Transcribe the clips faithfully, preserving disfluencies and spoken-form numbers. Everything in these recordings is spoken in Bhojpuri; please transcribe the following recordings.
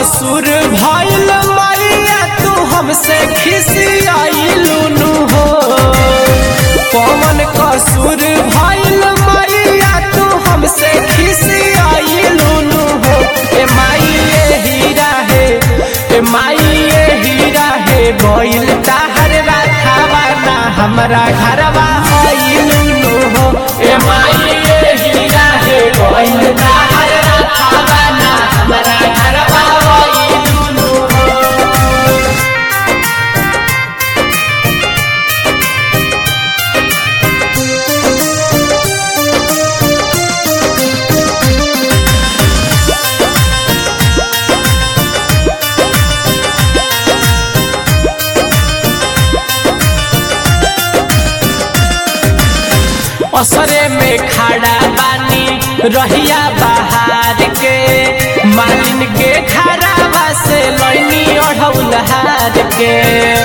कसूर भइल मैया तू हमसे खिसियाइलू नु हो। कौन कसूर भइल मैया तू हमसे खिसियाइलू नु हो। ए माई ये हीरा है, ए माई ये हीरा है, बोइल ताहर राखावा ना हमरा घरवा आइलू नु हो। ए माई ये हीरा है, बोइल ताहर राखावा ना हमरा घरवा आइलू नु हो। असरे में खड़ा बानी रहिया बहार के, मालिन के घरवा से लैनी ओढ़ौल हार के।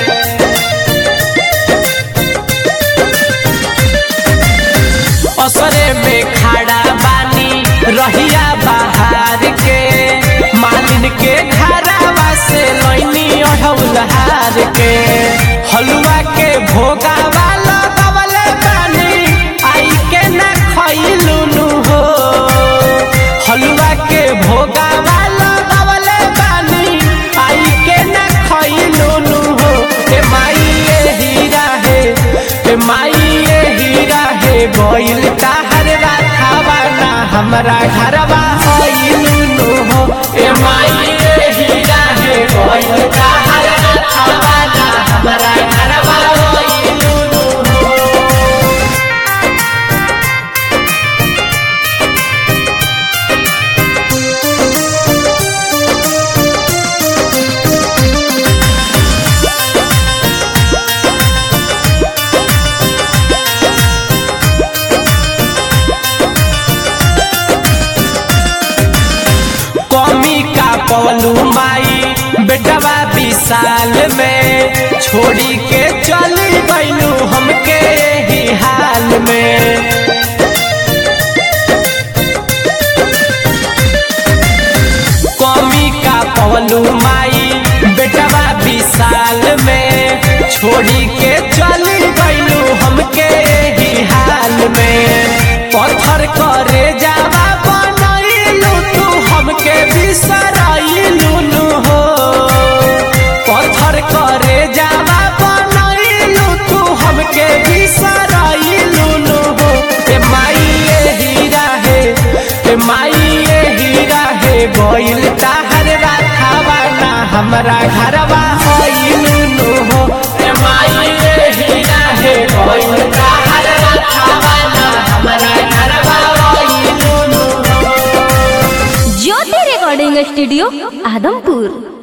असरे में खड़ा बानी रहिया बहार के, मालिन के घरवा से लैनी ओढ़ौल हार के। हलुआ के भोगा वाला हलुआ के भोगा वाला दवले बानी आई के न खइलू नु हो। ए माई ये हीरा है, ए माई ये हीरा है, बोइल ताहर राखावा ना हमरा घरवा आइलू नु हो। ए माई ये हीरा है, बोइल ताहर राखावा ना हमरा घरवा आइलू नु हो। कमी का पवलू माई बेटवा विशाल में, छोड़ी के चली गइलू हमके ही हाल में। कमी का पवलू माई बेटवा विशाल में, छोड़ी के चली गइलू हमके ही हाल में। पत्थर करे जावा हमके बिसराइलू नु हो। पत्थर करे जावा बनैलू तू हमके बिसराइलू नु हो। ए माई ये हीरा है, ए माई ये हीरा है, बोइल ताहर राखावा ना हमरा घरवा आइलू नु हो। ए माई ये हीरा है, बोइल ताहर राखावा ना हमरा घरवा आइलू नु हो। Jyoti recording studio Adampur.